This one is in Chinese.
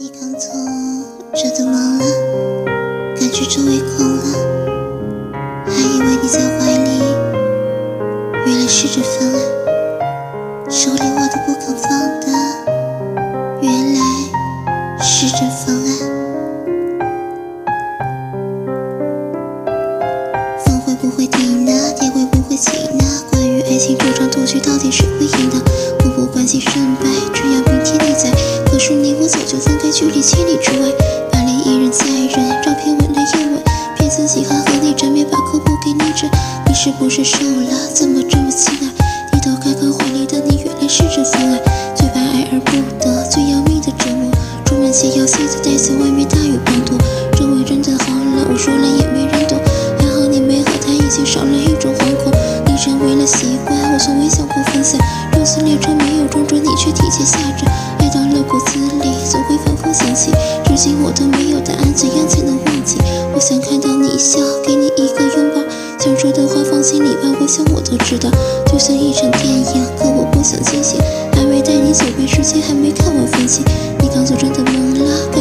你刚从这都忙了，感觉周围空了，还以为你在怀里，原来是这份爱，手里握的不肯放的，原来是这份爱。风会不会停呢？天会不会起呢？关于爱情这场赌局，到底谁会赢呢？我不关心胜败，只要明天你在。可是你我早就分开，距离千里之外。巴黎一人在人，照片吻了又吻，骗自己还和你沾面，把口不给你枕。你是不是瘦了？怎么这么亲爱？低头看看怀里的你，原来是这份爱。最怕爱而不得，最要命的折磨。出门前要记得带伞，外面大雨滂沱。周围真的好冷，我说了也没人懂。还好你没和他一起，少了一种惶恐。你成为了习惯，我从未想过分散。肉丝列车没有中准，你却提前下站。爱到了骨子里，总会反复想起。至今我都没有答案，怎样才能忘记？我想看到你笑，给你一个拥抱。想说的话放心里吧，我想我都知道。就像一场电影，可我不想清醒。还没带你走遍世界，还没看完风景。你刚走真的懵了。